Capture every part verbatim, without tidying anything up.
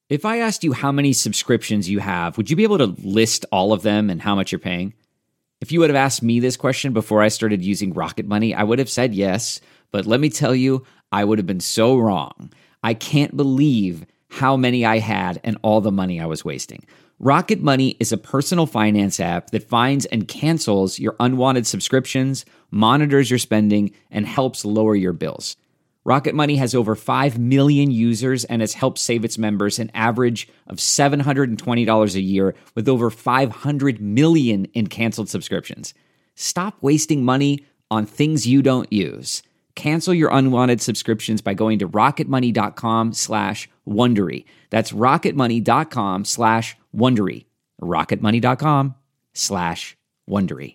If I asked you how many subscriptions you have, would you be able to list all of them and how much you're paying? If you would have asked me this question before I started using Rocket Money, I would have said yes, but let me tell you, I would have been so wrong. I can't believe how many I had and all the money I was wasting. Rocket Money is a personal finance app that finds and cancels your unwanted subscriptions, monitors your spending, and helps lower your bills. Rocket Money has over five million users and has helped save its members an average of seven hundred twenty dollars a year with over five hundred million in canceled subscriptions. Stop wasting money on things you don't use. Cancel your unwanted subscriptions by going to rocketmoney.com slash Wondery. That's rocketmoney.com slash Wondery. rocketmoney.com slash Wondery.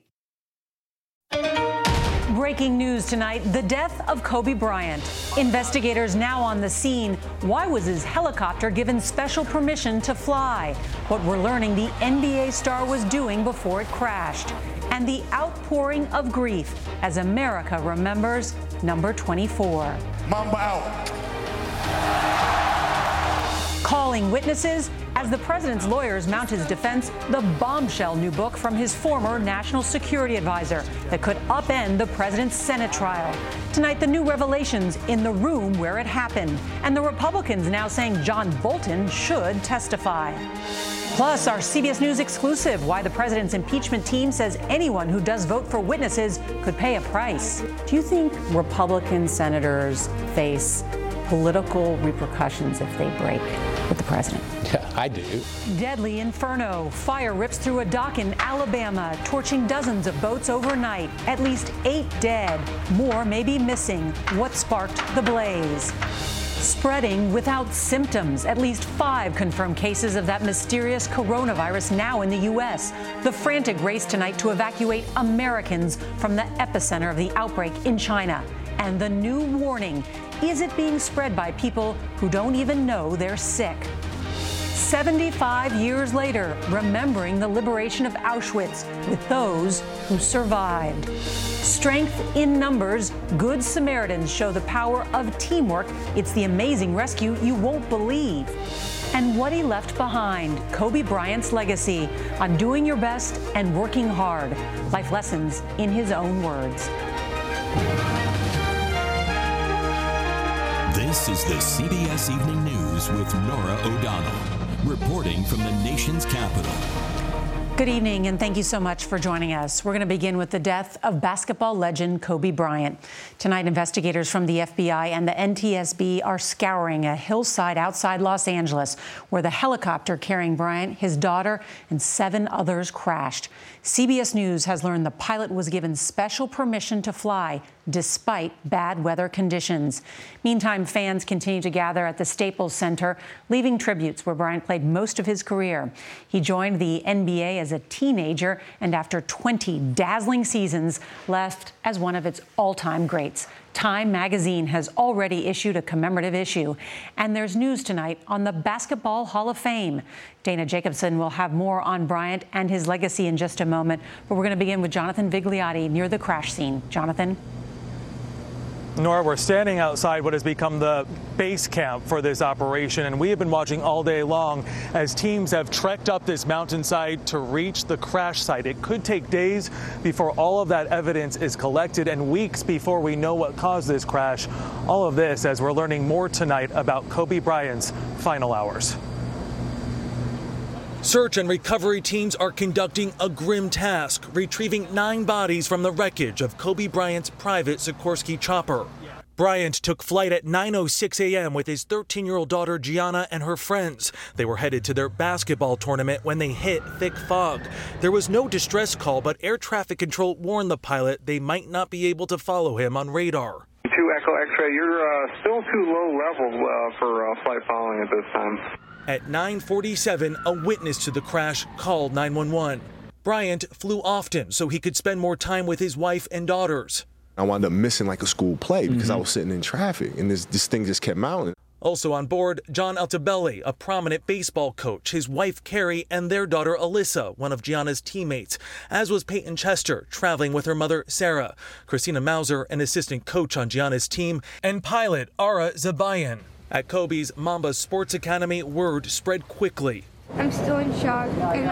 Breaking news tonight, the death of Kobe Bryant. Investigators now on the scene. Why was his helicopter given special permission to fly? What we're learning the N B A star was doing before it crashed. And the outpouring of grief as America remembers number twenty-four. Mamba out. Calling witnesses as the president's lawyers mount his defense, the bombshell new book from his former national security advisor that could upend the president's Senate trial. Tonight, the new revelations in the room where it happened, and the Republicans now saying John Bolton should testify. Plus, our C B S News exclusive, why the president's impeachment team says anyone who does vote for witnesses could pay a price. Do you think Republican senators face political repercussions if they break with the president? Yeah, I do. Deadly inferno. Fire rips through a dock in Alabama, torching dozens of boats overnight. At least eight dead. More may be missing. What sparked the blaze? Spreading without symptoms. At least five confirmed cases of that mysterious coronavirus now in the U S. The frantic race tonight to evacuate Americans from the epicenter of the outbreak in China. And the new warning. Is it being spread by people who don't even know they're sick? seventy-five years later, remembering the liberation of Auschwitz with those who survived. Strength in numbers, Good Samaritans show the power of teamwork. It's the amazing rescue you won't believe. And what he left behind, Kobe Bryant's legacy on doing your best and working hard. Life lessons in his own words. This is the C B S Evening News with Norah O'Donnell, reporting from the nation's capital. Good evening, and thank you so much for joining us. We're going to begin with the death of basketball legend Kobe Bryant. Tonight, investigators from the F B I and the N T S B are scouring a hillside outside Los Angeles where the helicopter carrying Bryant, his daughter, and seven others crashed. C B S News has learned the pilot was given special permission to fly despite bad weather conditions. Meantime, fans continue to gather at the Staples Center, leaving tributes where Bryant played most of his career. He joined the N B A as a teenager and after twenty dazzling seasons left as one of its all-time greats. Time magazine has already issued a commemorative issue. And there's news tonight on the Basketball Hall of Fame. Dana Jacobson will have more on Bryant and his legacy in just a moment. But we're going to begin with Jonathan Vigliotti near the crash scene. Jonathan? Nora, we're standing outside what has become the base camp for this operation, and we have been watching all day long as teams have trekked up this mountainside to reach the crash site. It could take days before all of that evidence is collected and weeks before we know what caused this crash. All of this as we're learning more tonight about Kobe Bryant's final hours. Search and recovery teams are conducting a grim task, retrieving nine bodies from the wreckage of Kobe Bryant's private Sikorsky chopper. Bryant took flight at nine oh six a.m. with his thirteen-year-old daughter Gianna and her friends. They were headed to their basketball tournament when they hit thick fog. There was no distress call, but air traffic control warned the pilot they might not be able to follow him on radar. two Echo X-ray, you're uh, still too low level uh, for uh, flight following at this time. At nine forty-seven, a witness to the crash called nine one one. Bryant flew often so he could spend more time with his wife and daughters. I wound up missing like a school play because Mm-hmm. I was sitting in traffic and this, this thing just kept mounting. Also on board, John Altobelli, a prominent baseball coach, his wife Carrie, and their daughter Alyssa, one of Gianna's teammates, as was Peyton Chester, traveling with her mother Sarah, Christina Mauser, an assistant coach on Gianna's team, and pilot Ara Zabayan. At Kobe's Mamba Sports Academy, word spread quickly. I'm still in shock, and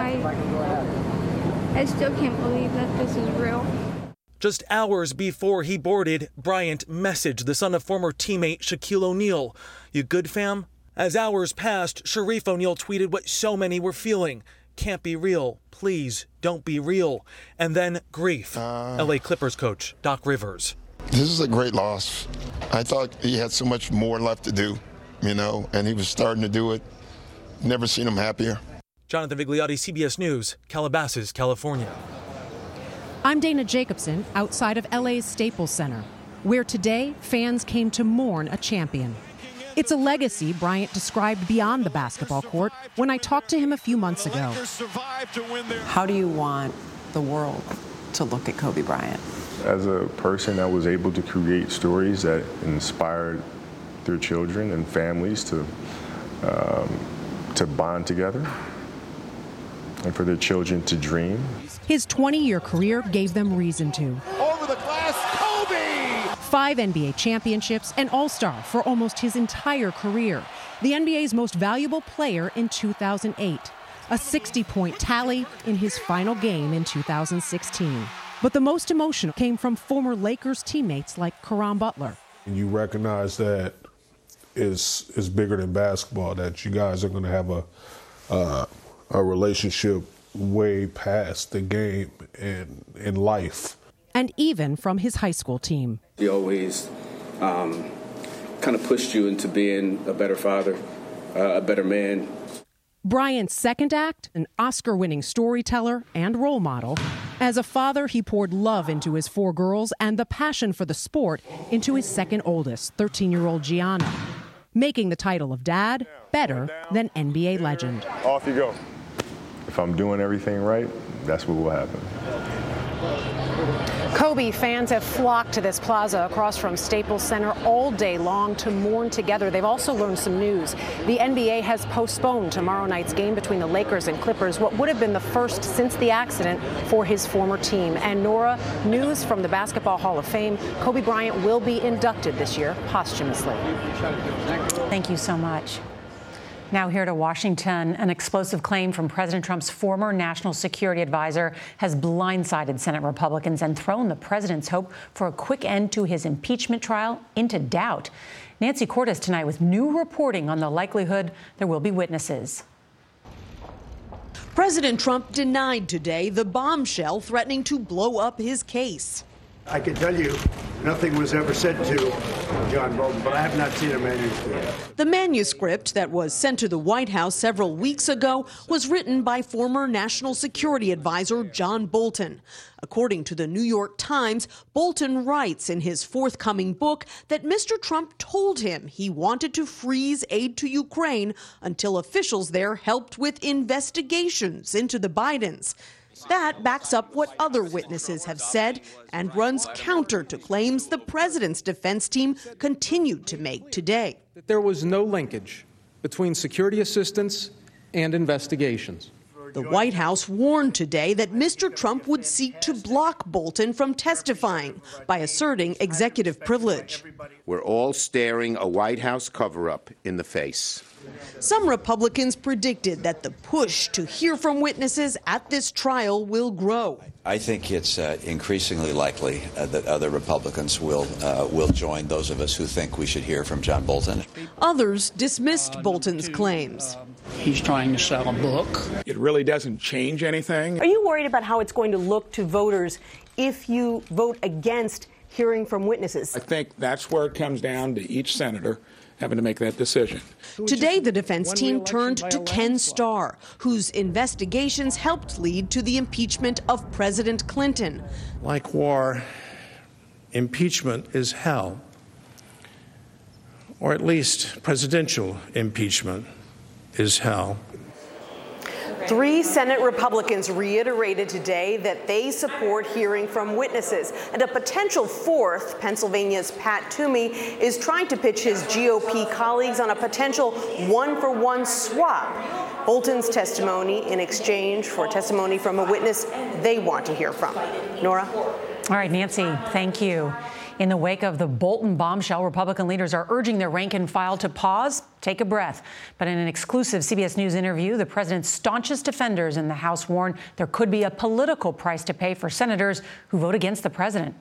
I, I still can't believe that this is real. Just hours before he boarded, Bryant messaged the son of former teammate Shaquille O'Neal. "You good, fam?" As hours passed, Sharif O'Neal tweeted what so many were feeling. "Can't be real. Please don't be real." And then grief. Uh, L A Clippers coach Doc Rivers. This is a great loss. I thought he had so much more left to do, you know, and he was starting to do it. Never seen him happier. Jonathan Vigliotti, C B S News, Calabasas, California. I'm Dana Jacobson, outside of L A's Staples Center, where today fans came to mourn a champion. It's a legacy Bryant described beyond the basketball court when I talked to him a few months ago. How do you want the world to look at Kobe Bryant? As a person that was able to create stories that inspired their children and families to um, to bond together and for their children to dream. His twenty-year career gave them reason to. Over the glass, Kobe! Five N B A championships, an all-star for almost his entire career. The N B A's most valuable player in two thousand eight. A sixty-point tally in his final game in two thousand sixteen. But the most emotional came from former Lakers teammates like Caron Butler. You recognize that is is bigger than basketball, that you guys are going to have a uh, a relationship way past the game and in life. And even from his high school team. He always um, kind of pushed you into being a better father, uh, a better man. Bryant's second act, an Oscar-winning storyteller and role model. As a father, he poured love into his four girls and the passion for the sport into his second oldest, thirteen-year-old Gianna, making the title of dad better than N B A legend. Off you go. If I'm doing everything right, that's what will happen. Kobe fans have flocked to this plaza across from Staples Center all day long to mourn together. They've also learned some news. The N B A has postponed tomorrow night's game between the Lakers and Clippers, what would have been the first since the accident for his former team. And Nora, news from the Basketball Hall of Fame, Kobe Bryant will be inducted this year posthumously. Thank you so much. Now here to Washington, an explosive claim from President Trump's former national security advisor has blindsided Senate Republicans and thrown the president's hope for a quick end to his impeachment trial into doubt. Nancy Cordes tonight with new reporting on the likelihood there will be witnesses. President Trump denied today the bombshell threatening to blow up his case. I can tell you nothing was ever said to John Bolton, but I have not seen a manuscript. The manuscript that was sent to the White House several weeks ago was written by former National Security Advisor John Bolton. According to the New York Times, Bolton writes in his forthcoming book that Mister Trump told him he wanted to freeze aid to Ukraine until officials there helped with investigations into the Bidens. That backs up what other witnesses have said and runs counter to claims the president's defense team continued to make today. There was no linkage between security assistance and investigations. The White House warned today that Mister Trump would seek to block Bolton from testifying by asserting executive privilege. We're all staring a White House cover-up in the face. Some Republicans predicted that the push to hear from witnesses at this trial will grow. I think it's uh, increasingly likely uh, that other Republicans will uh, will join those of us who think we should hear from John Bolton. Others dismissed Bolton's claims. He's trying to sell a book. It really doesn't change anything. Are you worried about how it's going to look to voters if you vote against hearing from witnesses? I think that's where it comes down to each senator having to make that decision. Today, the defense team turned to Ken Starr, whose investigations helped lead to the impeachment of President Clinton. Like war, impeachment is hell, or at least presidential impeachment is hell. Three Senate Republicans reiterated today that they support hearing from witnesses. And a potential fourth, Pennsylvania's Pat Toomey, is trying to pitch his G O P colleagues on a potential one-for-one swap. Bolton's testimony in exchange for testimony from a witness they want to hear from. Nora? All right, Nancy, thank you. In the wake of the Bolton bombshell, Republican leaders are urging their rank and file to pause, take a breath. But in an exclusive C B S News interview, the president's staunchest defenders in the House warn there could be a political price to pay for senators who vote against the president.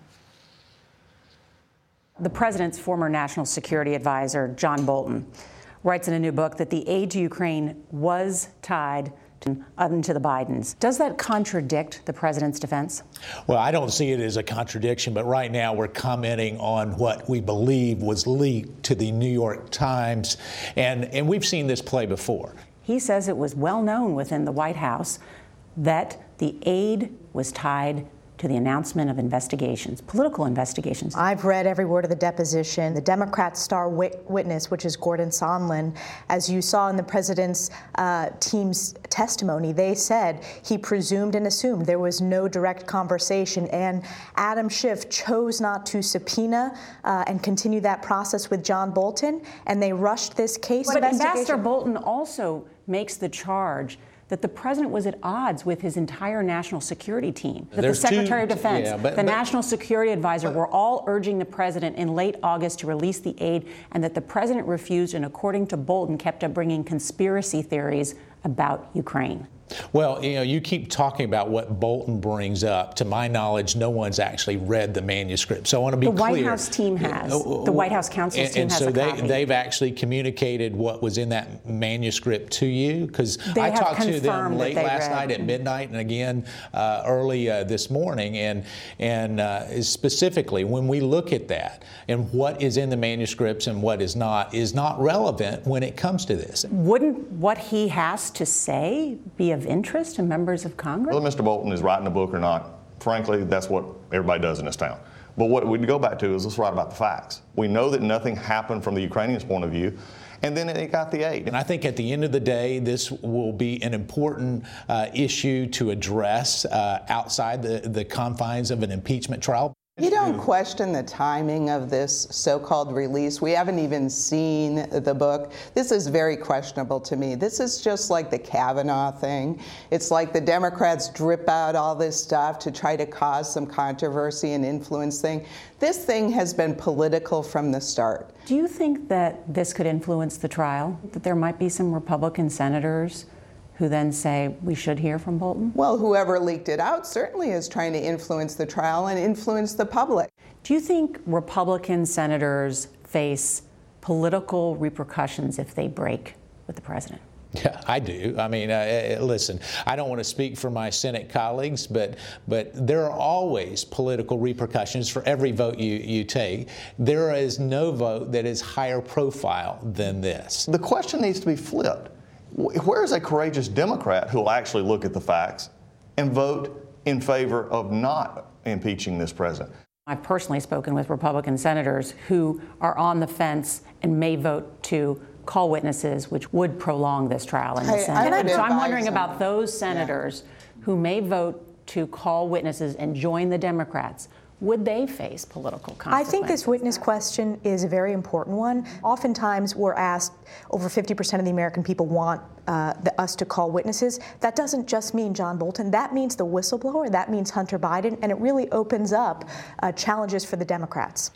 The president's former national security advisor, John Bolton, writes in a new book that the aid to Ukraine was tied to, um, to the Bidens. Does that contradict the president's defense? Well, I don't see it as a contradiction, but right now we're commenting on what we believe was leaked to the New York Times, and, and we've seen this play before. He says it was well known within the White House that the aid was tied to the announcement of investigations, political investigations. I've read every word of the deposition. The Democrat star wit- witness, which is Gordon Sondland, as you saw in the president's uh, team's testimony, they said he presumed and assumed there was no direct conversation, and Adam Schiff chose not to subpoena uh, and continue that process with John Bolton, and they rushed this case. But Ambassador Bolton also makes the charge that the president was at odds with his entire national security team, that There's the Secretary two, of Defense, yeah, but, the but, National Security Advisor but, were all urging the president in late August to release the aid, and that the president refused and, according to Bolton, kept up bringing conspiracy theories about Ukraine. Well, you know, you keep talking about what Bolton brings up. To my knowledge, no one's actually read the manuscript. So I want to be the clear. The White House team has. The White House counsel's and, team and has so a they, copy. they've actually communicated what was in that manuscript to you? Because I talked to them late last read. night at midnight and again uh, early uh, this morning. And, and uh, specifically, when we look at that and what is in the manuscripts and what is not, is not relevant when it comes to this. Wouldn't what he has to say be of interest to members members of Congress? Whether Mister Bolton is writing a book or not, frankly, that's what everybody does in this town. But what we go back to is let's write about the facts. We know that nothing happened from the Ukrainians' point of view, and then it got the aid. And I think at the end of the day, this will be an important uh, issue to address uh, outside the, the confines of an impeachment trial. You don't question the timing of this so-called release. We haven't even seen the book. This is very questionable to me. This is just like the Kavanaugh thing. It's like the Democrats drip out all this stuff to try to cause some controversy and influence thing. This thing has been political from the start. Do you think that this could influence the trial? That there might be some Republican senators who then say we should hear from Bolton? Well, whoever leaked it out certainly is trying to influence the trial and influence the public. Do you think Republican senators face political repercussions if they break with the president? Yeah, I do. I mean, uh, listen, I don't want to speak for my Senate colleagues, but but there are always political repercussions for every vote you, you take. There is no vote that is higher profile than this. The question needs to be flipped. Where is a courageous Democrat who will actually look at the facts and vote in favor of not impeaching this president? I've personally spoken with Republican senators who are on the fence and may vote to call witnesses, which would prolong this trial in the I, Senate. I so I'm wondering them. about those senators yeah. who may vote to call witnesses and join the Democrats. Would they face political consequences? I think this witness question is a very important one. Oftentimes we're asked, over fifty percent of the American people want uh, the, us to call witnesses. That doesn't just mean John Bolton. That means the whistleblower. That means Hunter Biden. And it really opens up uh, challenges for the Democrats.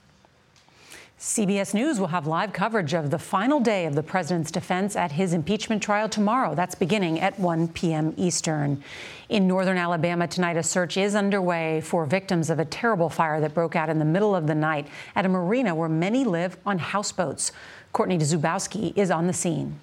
C B S News will have live coverage of the final day of the president's defense at his impeachment trial tomorrow. That's beginning at one p.m. Eastern. In northern Alabama tonight, a search is underway for victims of a terrible fire that broke out in the middle of the night at a marina where many live on houseboats. Courtney Zubowski is on the scene.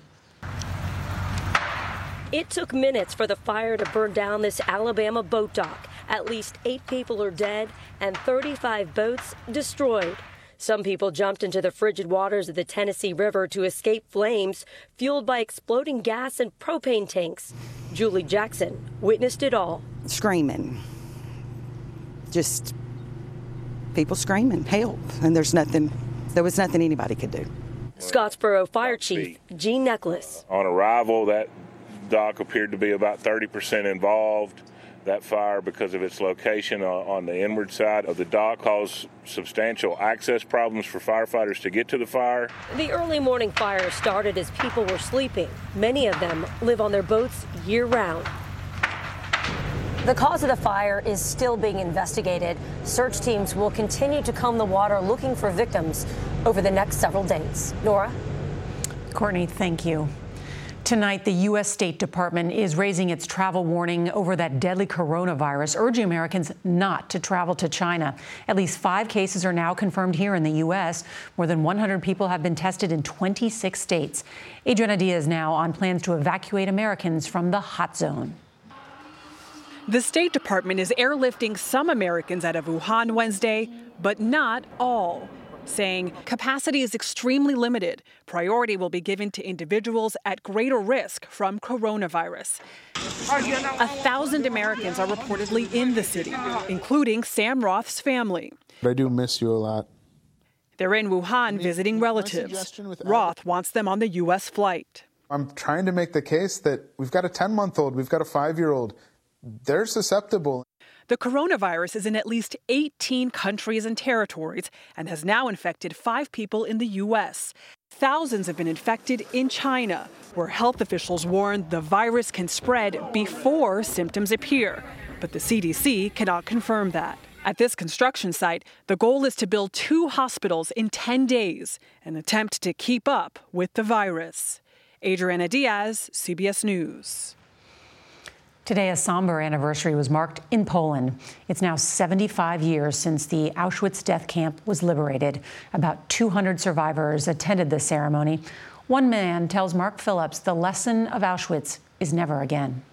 It took minutes for the fire to burn down this Alabama boat dock. At least eight people are dead and thirty-five boats destroyed. Some people jumped into the frigid waters of the Tennessee River to escape flames fueled by exploding gas and propane tanks. Julie Jackson witnessed it all. Screaming. Just people screaming, help. And there's nothing, there was nothing anybody could do. Scottsboro Fire Chief Gene Necklace. On arrival, that dock appeared to be about thirty percent involved. That fire, because of its location on the inward side of the dock, caused substantial access problems for firefighters to get to the fire. The early morning fire started as people were sleeping. Many of them live on their boats year-round. The cause of the fire is still being investigated. Search teams will continue to comb the water looking for victims over the next several days. Nora? Courtney, thank you. Tonight, the U S State Department is raising its travel warning over that deadly coronavirus, urging Americans not to travel to China. At least five cases are now confirmed here in the U S. More than one hundred people have been tested in twenty-six states. Adriana Diaz now on plans to evacuate Americans from the hot zone. The State Department is airlifting some Americans out of Wuhan Wednesday, but not all, saying capacity is extremely limited. Priority will be given to individuals at greater risk from coronavirus. A thousand Americans are reportedly in the city, including Sam Roth's family. I do miss you a lot. They're in Wuhan visiting relatives. Roth wants them on the U S flight. I'm trying to make the case that we've got a ten-month-old, we've got a five-year-old. They're susceptible. The coronavirus is in at least eighteen countries and territories and has now infected five people in the U S. Thousands have been infected in China, where health officials warn the virus can spread before symptoms appear. But the C D C cannot confirm that. At this construction site, the goal is to build two hospitals in ten days, an attempt to keep up with the virus. Adriana Diaz, C B S News. Today, a somber anniversary was marked in Poland. It's now seventy-five years since the Auschwitz death camp was liberated. About two hundred survivors attended the ceremony. One man tells Mark Phillips the lesson of Auschwitz is never again.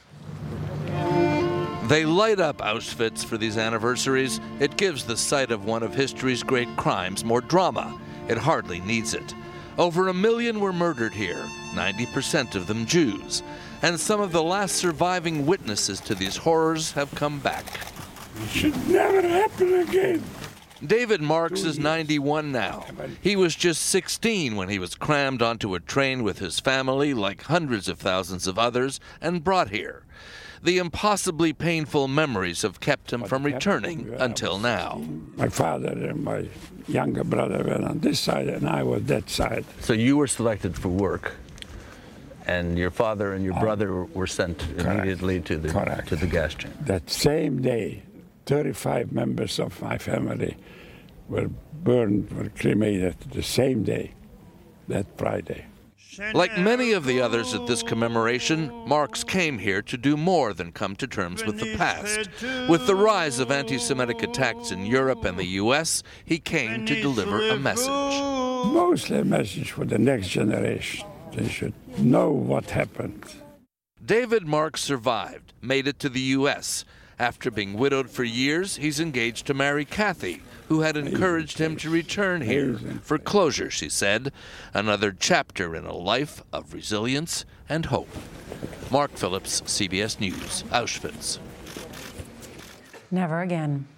They light up Auschwitz for these anniversaries. It gives the site of one of history's great crimes more drama. It hardly needs it. Over a million were murdered here, ninety percent of them Jews. And some of the last surviving witnesses to these horrors have come back. It should never happen again. David Marks is ninety-one now. He was just sixteen when he was crammed onto a train with his family, like hundreds of thousands of others, and brought here. The impossibly painful memories have kept him from returning until now. My father and my younger brother were on this side, and I was that side. So you were selected for work, and your father and your brother were sent immediately to the Correct. to the gas chamber. That same day, thirty-five members of my family were burned, were cremated the same day, that Friday. Like many of the others at this commemoration, Marks came here to do more than come to terms with the past. With the rise of anti-Semitic attacks in Europe and the U S, he came to deliver a message. Mostly a message for the next generation. They should know what happened. David Marks survived, made it to the U S. After being widowed for years, he's engaged to marry Kathy, who had encouraged him to return here for closure, she said. Another chapter in a life of resilience and hope. Mark Phillips, C B S News, Auschwitz. Never again.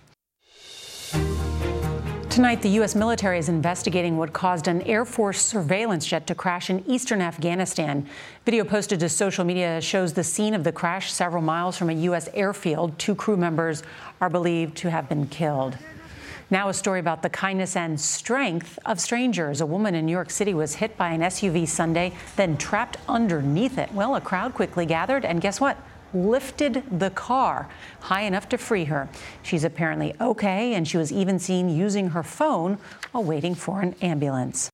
Tonight, the U S military is investigating what caused an Air Force surveillance jet to crash in eastern Afghanistan. Video posted to social media shows the scene of the crash several miles from a U S airfield. Two crew members are believed to have been killed. Now a story about the kindness and strength of strangers. A woman in New York City was hit by an S U V Sunday, then trapped underneath it. Well, a crowd quickly gathered, and guess what? Lifted the car high enough to free her. She's apparently okay, and she was even seen using her phone while waiting for an ambulance.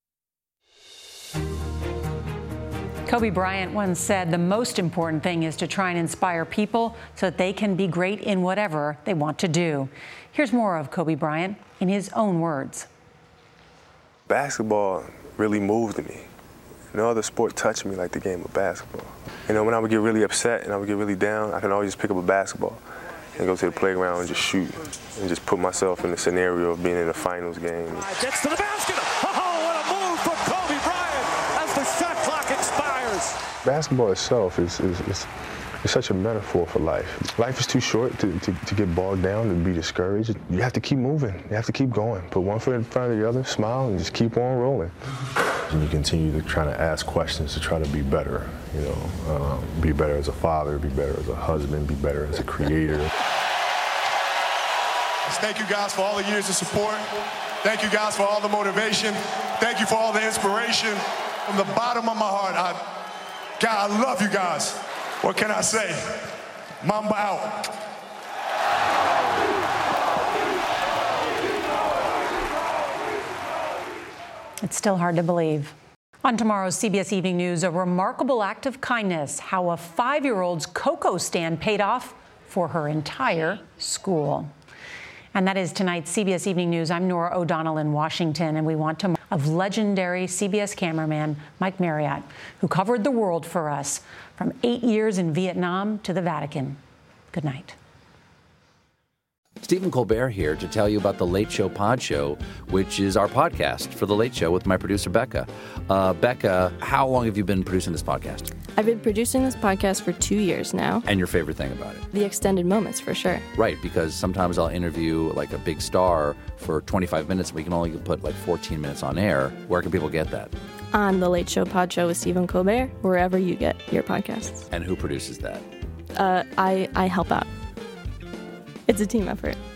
Kobe Bryant once said the most important thing is to try and inspire people so that they can be great in whatever they want to do. Here's more of Kobe Bryant in his own words. Basketball really moved me. No other sport touched me like the game of basketball. You know, when I would get really upset and I would get really down, I can always just pick up a basketball and go to the playground and just shoot and just put myself in the scenario of being in a finals game. Gets to the basket. Oh, what a move from Kobe Bryant as the shot clock expires. Basketball itself is, is, is, is such a metaphor for life. Life is too short to, to, to get bogged down, to be discouraged. You have to keep moving. You have to keep going. Put one foot in front of the other, smile, and just keep on rolling. And you continue to try to ask questions to try to be better, you know, um, be better as a father, be better as a husband, be better as a creator. Thank you guys for all the years of support. Thank you guys for all the motivation. Thank you for all the inspiration. From the bottom of my heart, I, God, I love you guys. What can I say? Mamba out. It's still hard to believe. On tomorrow's C B S Evening News, a remarkable act of kindness, how a five-year-old's cocoa stand paid off for her entire school. And that is tonight's C B S Evening News. I'm Norah O'Donnell in Washington, and we want to of legendary C B S cameraman Mike Marriott, who covered the world for us from eight years in Vietnam to the Vatican. Good night. Stephen Colbert here to tell you about The Late Show Pod Show, which is our podcast for The Late Show with my producer, Becca. Uh, Becca, how long have you been producing this podcast? I've been producing this podcast for two years now. And your favorite thing about it? The extended moments, for sure. Right, because sometimes I'll interview like a big star for twenty-five minutes. We can only put like fourteen minutes on air. Where can people get that? On The Late Show Pod Show with Stephen Colbert, wherever you get your podcasts. And who produces that? Uh, I, I help out. It's a team effort.